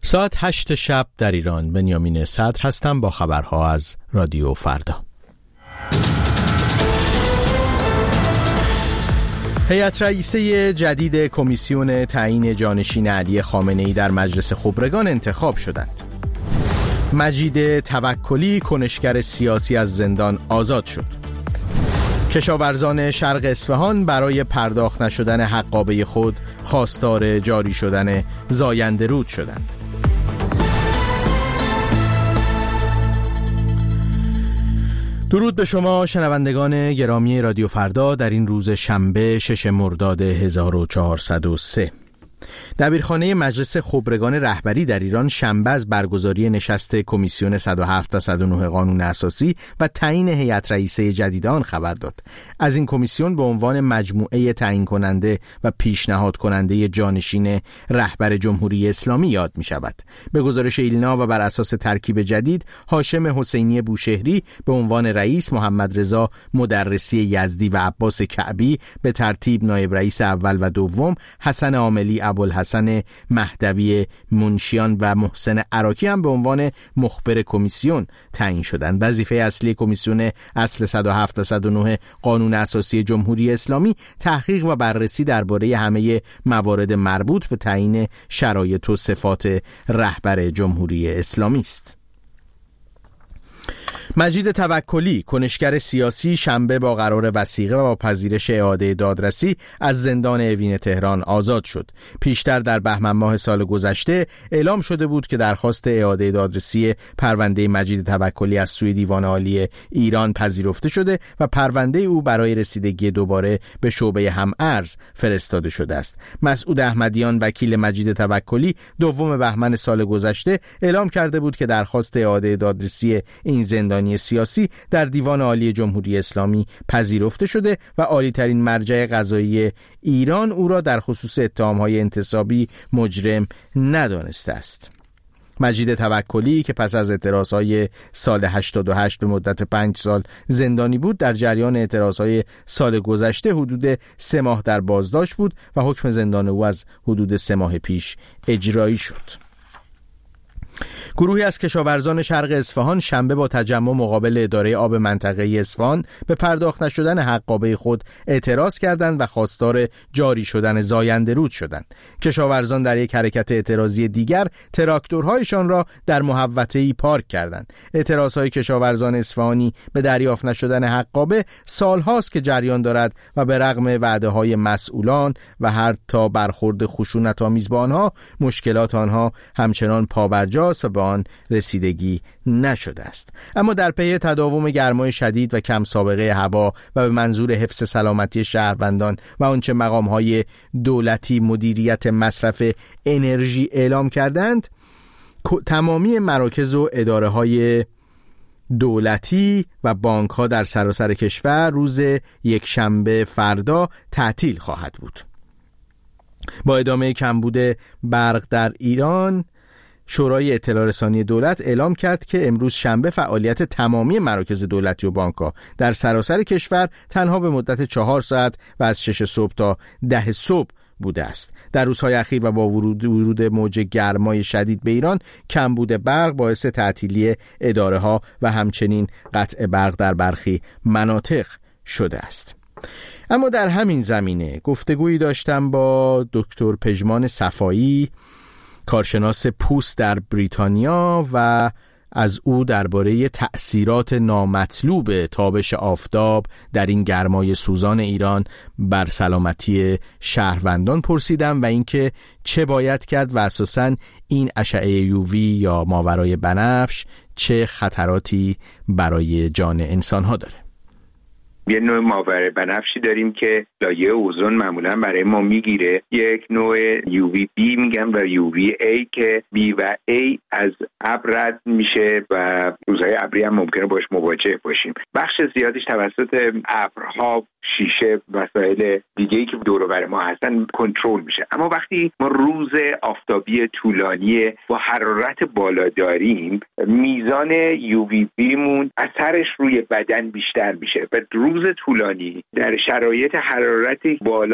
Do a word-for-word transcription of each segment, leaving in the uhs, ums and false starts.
ساعت هشت شب در ایران. بنیامین صدر هستم با خبرها از رادیو فردا. هیئت رئیسه جدید کمیسیون تعیین جانشین علی خامنه‌ای در مجلس خبرگان انتخاب شدند. مجید توکلی کنشگر سیاسی از زندان آزاد شد. کشاورزان شرق اصفهان برای پرداخت نشدن حقابه خود خواستار جاری شدن زاینده رود شدند. درود به شما شنوندگان گرامی رادیو فردا در این روز شنبه شش مرداد هزار و چهارصد و سه. دبیرخانه مجلس خبرگان رهبری در ایران شنبه از برگزاری نشست کمیسیون صد و هفت تا صد و نه قانون اساسی و تعیین هیئت رئیسه جدید آن خبر داد. از این کمیسیون به عنوان مجموعه تعیین کننده و پیشنهاد کننده جانشین رهبر جمهوری اسلامی یاد می شود. به گزارش ایلنا و بر اساس ترکیب جدید، هاشم حسینی بوشهری به عنوان رئیس، محمد رضا مدرسی یزدی و عباس کعبی به ترتیب نایب رئیس اول و دوم، حسن عاملی، ابوالحسن مهدوی منشیان و محسن عراکی هم به عنوان مخبر کمیسیون تعیین شدند. وظیفه اصلی کمیسیون اصل صد و هفت تا صد و نه قانون اساسی جمهوری اسلامی تحقیق و بررسی درباره همه موارد مربوط به تعیین شرایط و صفات رهبر جمهوری اسلامی است. مجید توکلی کنشگر سیاسی شنبه با قرار وثیقه و با پذیرش اعاده دادرسی از زندان اوین تهران آزاد شد. پیشتر در بهمن ماه سال گذشته اعلام شده بود که درخواست اعاده دادرسی پرونده مجید توکلی از سوی دیوان عالی ایران پذیرفته شده و پرونده او برای رسیدگی دوباره به شعبه هم‌ارز فرستاده شده است. مسعود احمدیان وکیل مجید توکلی دوم بهمن سال گذشته اعلام کرده بود که درخواست اعاده دادرسی این زندانی سیاسی در دیوان عالی جمهوری اسلامی پذیرفته شده و عالی ترین مرجع قضایی ایران او را در خصوص اتهام‌های انتصابی مجرم ندانسته است. مجید توکلی که پس از اعتراضهای سال هشتاد و هشت به مدت پنج سال زندانی بود، در جریان اعتراضهای سال گذشته حدود سه ماه در بازداشت بود و حکم زندان او از حدود سه ماه پیش اجرایی شد. گروهی از کشاورزان شرق اصفهان شنبه با تجمع مقابل اداره آب منطقه اصفهان به پرداخت نشدن حقابه خود اعتراض کردند و خواستار جاری شدن زاینده رود شدند. کشاورزان در یک حرکت اعتراضی دیگر تراکتورهایشان را در محوطه‌ای پارک کردند. اعتراضهای کشاورزان اصفهانی به دریافت نشدن حقابه سالهاست که جریان دارد و به رغم وعده‌های مسئولان و هر تا برخورد خشونت‌آمیز با آنها، مشکلات آنها همچنان پابرجاست و به آن رسیدگی نشده است. اما در پی تداوم گرمای شدید و کم سابقه هوا و به منظور حفظ سلامتی شهروندان و آنچه مقام‌های دولتی مدیریت مصرف انرژی اعلام کردند، تمامی مراکز و اداره‌های دولتی و بانک‌ها در سراسر کشور روز یک شنبه فردا تعطیل خواهد بود. با ادامه کمبود برق در ایران، شورای اطلاع رسانی دولت اعلام کرد که امروز شنبه فعالیت تمامی مراکز دولتی و بانک‌ها در سراسر کشور تنها به مدت چهار ساعت و از شش صبح تا ده صبح بوده است. در روزهای اخیر و با ورود ورود موج گرمای شدید به ایران، کمبود برق باعث تعطیلی اداره‌ها و همچنین قطع برق در برخی مناطق شده است. اما در همین زمینه گفتگویی داشتم با دکتر پژمان صفایی، کارشناس پوست در بریتانیا، و از او درباره تأثیرات نامطلوب تابش آفتاب در این گرمای سوزان ایران بر سلامتی شهروندان پرسیدم و اینکه چه باید کرد و اساساً این اشعه یووی یا ماورای بنفش چه خطراتی برای جان انسان‌ها داره. یه نوع ماورای بنفشی داریم که لایه اوزون معمولا برای ما میگیره، یک نوع یو وی بی میگن و یو وی ای که بی و ای از ابر رد میشه و روزهای ابری هم ممکنه باش مواجه باشیم. بخش زیادش توسط ابرها، شیشه، وسایل دیگه‌ای که دور و بر ما هستن کنترل میشه. اما وقتی ما روز آفتابی طولانی با حرارت بالا داریم، میزان یو وی بی مون اثرش روی بدن بیشتر میشه و روز طولانی در شرایط حرارت بالا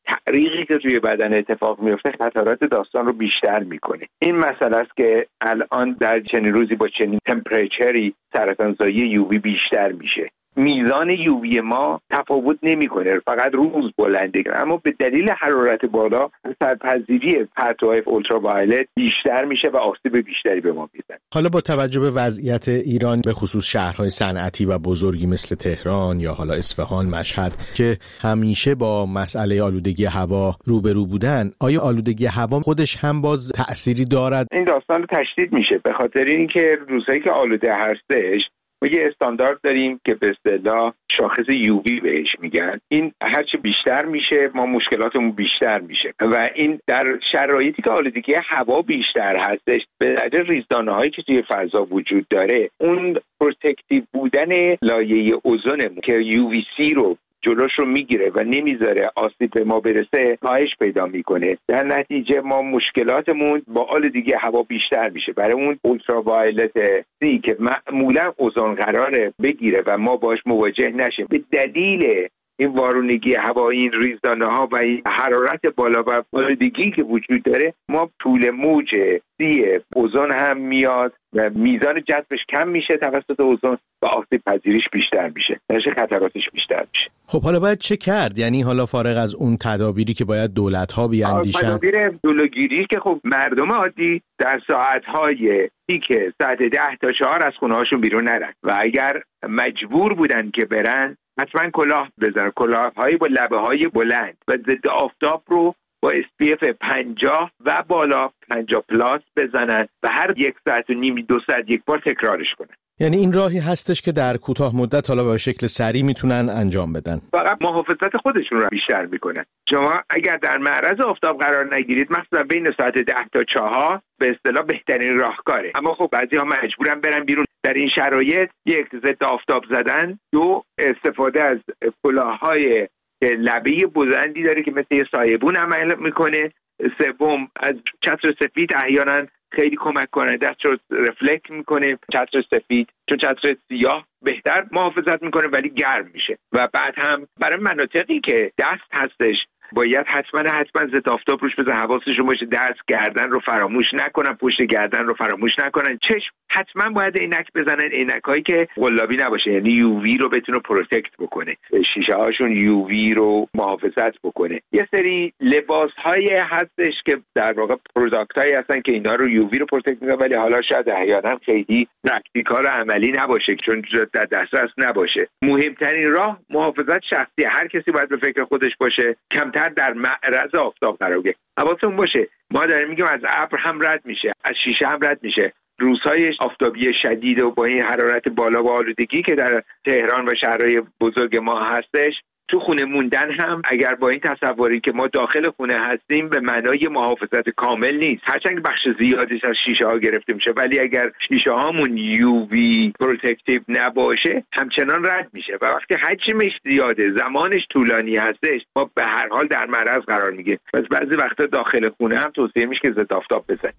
تعریقی که توی بدن اتفاق میفته خطرات داستان رو بیشتر میکنه. این مسئله است که الان در چنین روزی با چنین تمپریچری سرطانزایی یووی بیشتر میشه. میزان یووی ما تفاوت نمیکنه، فقط روز بلنده، اما به دلیل حرارت بالا اثرپذیری پرتوهای اولتراوایلت بیشتر میشه و آسیب بیشتری به ما میزنه. حالا با توجه به وضعیت ایران به خصوص شهرهای صنعتی و بزرگی مثل تهران یا حالا اصفهان، مشهد که همیشه با مسئله آلودگی هوا روبرو بودن، آیا آلودگی هوا خودش هم باز تأثیری دارد؟ این داستان رو تشدید میشه به خاطر اینکه روزایی که آلوده هستش ما یه استاندارد داریم که به اصطلاح شاخص یووی بهش میگن. این هرچی بیشتر میشه ما مشکلاتمون بیشتر میشه و این در شرایطی که آلودگی هوا بیشتر هستش به دلیل ریزدانه‌هایی که توی فضا وجود داره اون پروتکتیو بودن لایه اوزونمون که یو وی سی رو جلوش رو میگیره و نمیذاره آسیب به ما برسه کاهش پیدا میکنه. در نتیجه ما مشکلاتمون با آلودگی هوا بیشتر میشه. برای اون اولتراوایلت سی که معمولا اوزون قراره بگیره و ما باش مواجه نشیم به دلیل این وارونگی هوا، این ریزدانه ها و این حرارت بالا و آلودگی که وجود داره، ما طول موج سی اوزون هم میاد و میزان جذبش کم میشه توسط اوزون و آسیب پذیریش بیشتر میشه، نشه خطراتش بیشتر میشه. خب حالا باید چه کرد؟ یعنی حالا فارغ از اون تدابیری که باید دولت ها بیاندیشن، تدابیر جلوگیری که خب مردم عادی در ساعت های پیک ساعت ده تا چهار از خونه هاشون بیرون نرن و اگر مجبور بودن که برن حتما کلاه بزنن، کلاه‌های با لبه‌های بلند و ضد آفتاب رو با اس پی اف پنجاه و بالا پنجاه پلاس بزنن و هر یک ساعت و نیم دو ساعت یک بار تکرارش کنن. یعنی این راهی هستش که در کوتاه مدت حالا به شکل سریع میتونن انجام بدن. فقط محافظت خودشون رو بیشتر میکنن. شما اگر در معرض آفتاب قرار نگیرید مثلا بین ساعت ده تا چهار به اصطلاح بهترین راهکاره، اما خب بعضی‌ها مجبورن برن بیرون. در این شرایط یک ضد آفتاب زدن، دو استفاده از کلاه‌های لبه بلندی داره که مثل یه سایبون عمل میکنه، سوم از چتر سفید احیانا خیلی کمک کنه، دست رو رفلکت میکنه چتر سفید، چون چتر سیاه بهتر محافظت میکنه ولی گرم میشه. و بعد هم برای مناطقی که دست هستش باید حتما حتما ضد آفتاب روش بزن، حواسشون باشه دست گردن رو فراموش نکنن، پشت گردن رو فراموش نکنن، چشم حتما باید عینک بزنن، عینکایی که قلابی نباشه، یعنی یو وی رو بتونه پروتکت بکنه، شیشه هاشون یو وی رو محافظت بکنه. یه سری لباس های هستش که در واقع پروداکت هایی هستن که اینا رو یو وی رو پروتکت میکنن ولی حالا شاید احیانا خیلی پرکتیکال و عملی نباشه چون در دسترس نباشه. مهمترین راه محافظت شخصی، هر کسی باید به فکر خودش باشه، کمتر در معرض آفتاب قرار بگیره. حواستون باشه ما داریم میگیم از ابر هم رد میشه، از شیشه هم رد میشه. روزهای آفتابی شدید و با این حرارت بالا و آلودگی که در تهران و شهرهای بزرگ ما هستش، تو خونه موندن هم اگر با این تصوری که ما داخل خونه هستیم به معنای محافظت کامل نیست، هرچند بخش زیادیش از شیشه ها گرفته میشه ولی اگر شیشه هامون یو وی پروتکتیو نباشه همچنان رد میشه و وقتی حجمش زیاده، زمانش طولانی هستش، ما به هر حال در معرض قرار میگیریم. پس بعضی وقتا داخل خونه هم توصیه میشه که ضد آفتاب بزنیم.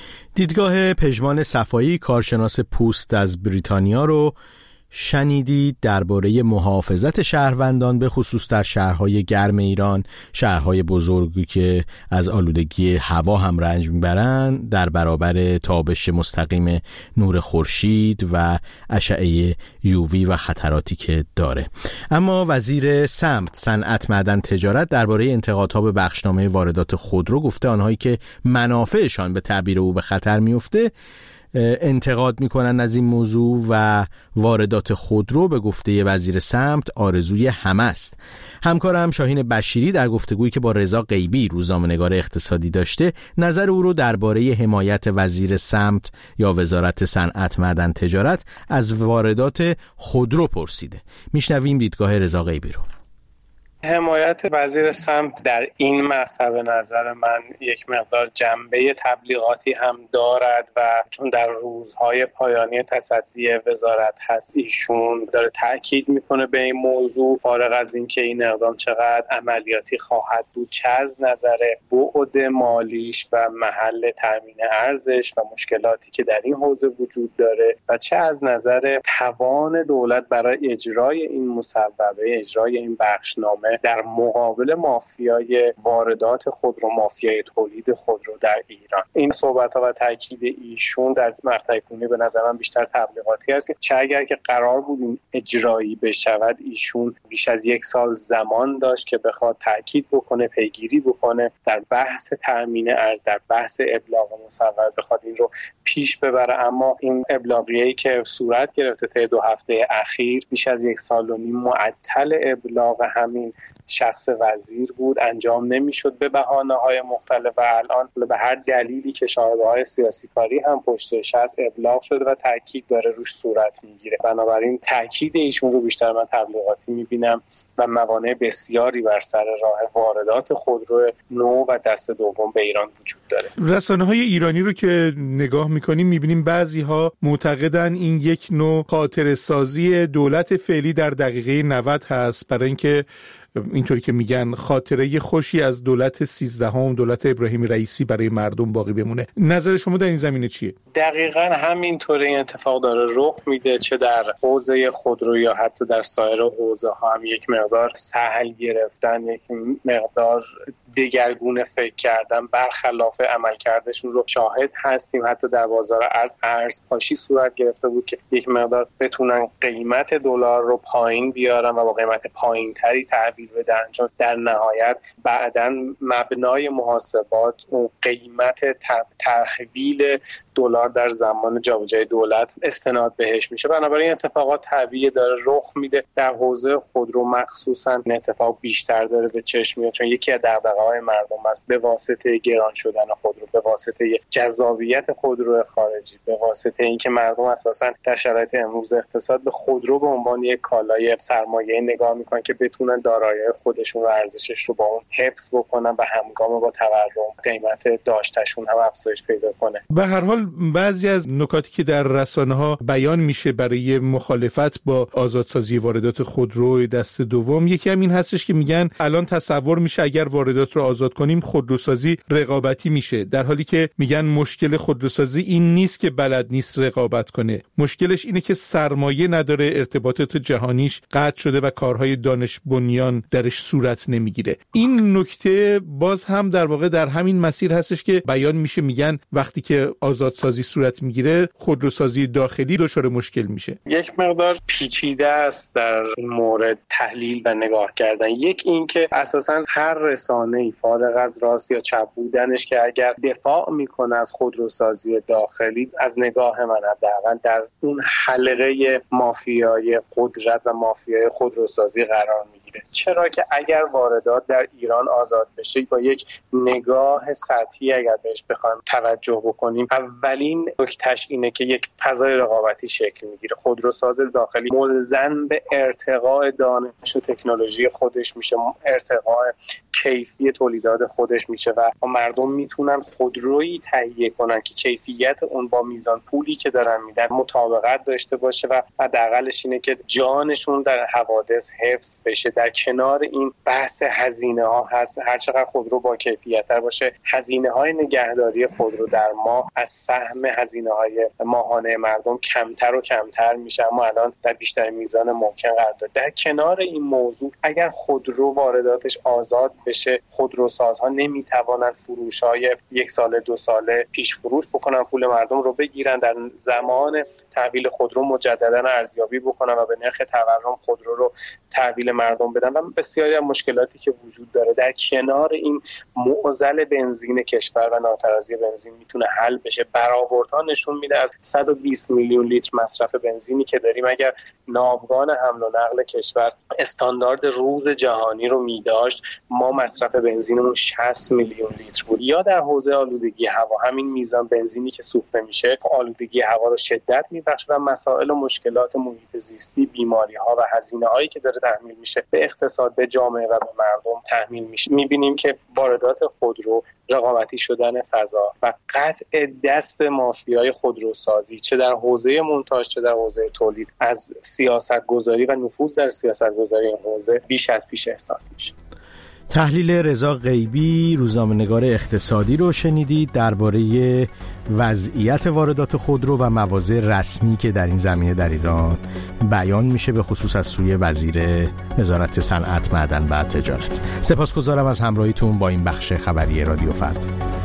دیدگاه پژمان صفایی، کارشناس پوست از بریتانیا رو شنیدید درباره محافظت شهروندان به خصوص در شهرهای گرم ایران، شهرهای بزرگی که از آلودگی هوا هم رنج میبرند در برابر تابش مستقیم نور خورشید و اشعه یووی و خطراتی که داره. اما وزیر سمت، صنعت، معدن، تجارت درباره انتقادها به بخشنامه واردات خودرو گفته آنهایی که منافعشان به تعبیر او به خطر میفته انتقاد میکنن از این موضوع و واردات خودرو به گفته وزیر سمت آرزوی همه است. همکارم شاهین بشیری در گفتگویی که با رضا غیبی روزنامه‌نگار اقتصادی داشته نظر او رو درباره حمایت وزیر سمت یا وزارت صنعت، معدن، تجارت از واردات خودرو پرسیده. میشنویم دیدگاه رضا غیبی رو. حمایت وزیر سمت در این مقطع به نظر من یک مقدار جنبه تبلیغاتی هم دارد و چون در روزهای پایانی تصدی وزارت هست ایشون داره تاکید میکنه به این موضوع، فارغ از این که این اقدام چقدر عملیاتی خواهد بود، چه از نظر بعد مالیش و محل تامین ارزش و مشکلاتی که در این حوزه وجود داره و چه از نظر توان دولت برای اجرای این مصوبه، اجرای این بخشنامه میکنه در مقابل مافیای واردات خودرو، مافیای تولید خودرو در ایران. این صحبت‌ها و تاکید ایشون در مقطع کنونی به نظر من بیشتر تبلیغاتی است، چه اگر که قرار بود این اجرایی بشود ایشون بیش از یک سال زمان داشت که بخواد تاکید بکنه، پیگیری بکنه در بحث تامین ارز، در بحث ابلاغ مصور بخواد این رو پیش ببره. اما این ابلاغیه‌ای که صورت گرفته طی دو هفته اخیر بیش از یک سال و نیم معطل ابلاغ همین شخص وزیر بود، انجام نمیشد به بهانه‌های مختلف و الان به هر دلیلی که شاهدهای سیاسی کاری هم پشتش هست ابلاغ شده و تاکید داره روش صورت میگیره. بنابراین تاکید ایشون رو بیشتر من تبلیغاتی میبینم و موانع بسیاری بر سر راه واردات خودرو نو و دست دوم به ایران وجود داره. رسانه‌های ایرانی رو که نگاه می‌کنیم می‌بینیم بعضی‌ها معتقدن این یک نوع خاطره‌سازی دولت فعلی در دقیقه نود هست، برای اینکه اینطوری که میگن خاطره خوشی از دولت سیزدهم دولت ابراهیم رئیسی برای مردم باقی بمونه. نظر شما در این زمینه چیه؟ دقیقاً همینطوره این اتفاق داره رخ میده، چه در حوزه خودرو یا حتی در سایر حوزه ها هم یک مقدار سهل گرفتن، یک مقدار دگرگونه فکر کردن برخلاف عملکردشون رو شاهد هستیم. حتی در بازار ارز ارزپاشی صورت گرفته بود که یک مقدار بتونن قیمت دلار رو پایین بیارن و با قیمت پایینتری تحویل بدن، چون در نهایت بعداً مبنای محاسبات اون قیمت تحویل دلار در زمان جابجایی دولت استناد بهش میشه. بنابراین اتفاقات طبیعی داره رخ میده. در حوزه خودرو مخصوصاً این اتفاق بیشتر داره به چشم میاد، چون یکی از دغدغه‌های مردم است به واسطه گران شدن خودرو، به واسطه جذابیت خودرو خارجی، به واسطه اینکه مردم اساساً در شرایط امروز اقتصاد به خودرو به عنوان یک کالای سرمایه‌ای نگاه میکنن که بتونن دارایی خودشون و ارزشش رو با اون حفظ بکنن و همگام با تورم قیمت داشتشون هم افزایش پیدا کنه. به هر حال بعضی از نکاتی که در رسانه‌ها بیان میشه برای مخالفت با آزادسازی واردات خودرو دست دوم، یکی هم این هستش که میگن الان تصور میشه اگر واردات رو آزاد کنیم خودروسازی رقابتی میشه، در حالی که میگن مشکل خودروسازی این نیست که بلد نیست رقابت کنه، مشکلش اینه که سرمایه نداره، ارتباطات جهانیش قطع شده و کارهای دانش بنیان درش صورت نمیگیره. این نکته باز هم در واقع در همین مسیر هستش که بیان میشه، میگن وقتی که آزادسازی صورت میگیره خودروسازی داخلی دچار مشکل میشه. یک مقدار پیچیده است در این مورد تحلیل و نگاه کردن. یک این که اساساً هر رسانه‌ای فارغ از راست یا چپ بودنش که اگر دفاع میکنه از خودروسازی داخلی، از نگاه من حداقل در اون حلقه مافیای قدرت و مافیای خودروسازی قرار میگیره. چرا که اگر واردات در ایران آزاد بشه، با یک نگاه سطحی اگر بهش بخوایم توجه بکنیم، اولین نکتهش اینه که یک فضای رقابتی شکل میگیره. خودروساز داخلی ملزم به ارتقاء دانش و تکنولوژی خودش میشه، ارتقاء کیفی تولیدات خودش میشه و مردم میتونن خودرویی تهیه کنن که کیفیت اون با میزان پولی که دارن میدن مطابقت داشته باشه و حداقلش اینه که جانشون در حوادث حفظ بشه. در کنار این بحث هزینه ها هست، هر چقدر خودرو با کیفیت تر باشه، هزینه های نگهداری خودرو در ماه از سهم هزینه های ماهانه مردم کمتر و کمتر میشه، اما الان در بیشتر میزان ممکن قرار داره. در کنار این موضوع اگر خودرو وارداتش آزاد بشه، خودروسازها نمیتوانند فروش‌های یک ساله دو ساله پیش فروش بکنن، پول مردم رو بگیرن، در زمان تحویل خودرو مجددا ارزیابی بکنن و به نرخ تورم خودرو رو تحویل مردم بدن و بسیاری از مشکلاتی که وجود داره در کنار این معضل بنزین کشور و ناترازی بنزین میتونه حل بشه. برآوردها نشون میده از صد و بیست میلیون لیتر مصرف بنزینی که داریم، اگر ناوگان حمل و نقل کشور استاندارد روز جهانی رو میداشت، ما مصرف بنزینمون شصت میلیون لیتر بود. یا در حوزه آلودگی هوا، همین میزان بنزینی که سوخته میشه آلودگی هوا رو شدت میبخشه و مسائل و مشکلات محیط زیستی، بیماری ها و هزینه هایی که داره تحمیل میشه به اقتصاد، به جامعه و به مردم تحمیل میشه. میبینیم که واردات خودرو، رقابتی شدن فضا و قطع دست به مافیای خودروسازی، چه در حوزه مونتاژ چه در حوزه تولید، از سیاست گذاری و نفوذ در سیاست گذاری این حوزه بیش از پیش احساس میشه. تحلیل رضا غیبی، روزنامه‌نگار اقتصادی رو شنیدید درباره وضعیت واردات خودرو و مواضع رسمی که در این زمینه در ایران بیان میشه، به خصوص از سوی وزیر وزارت صنعت، معدن و تجارت. سپاسگزارم از همراهیتون با این بخش خبری رادیو فردا.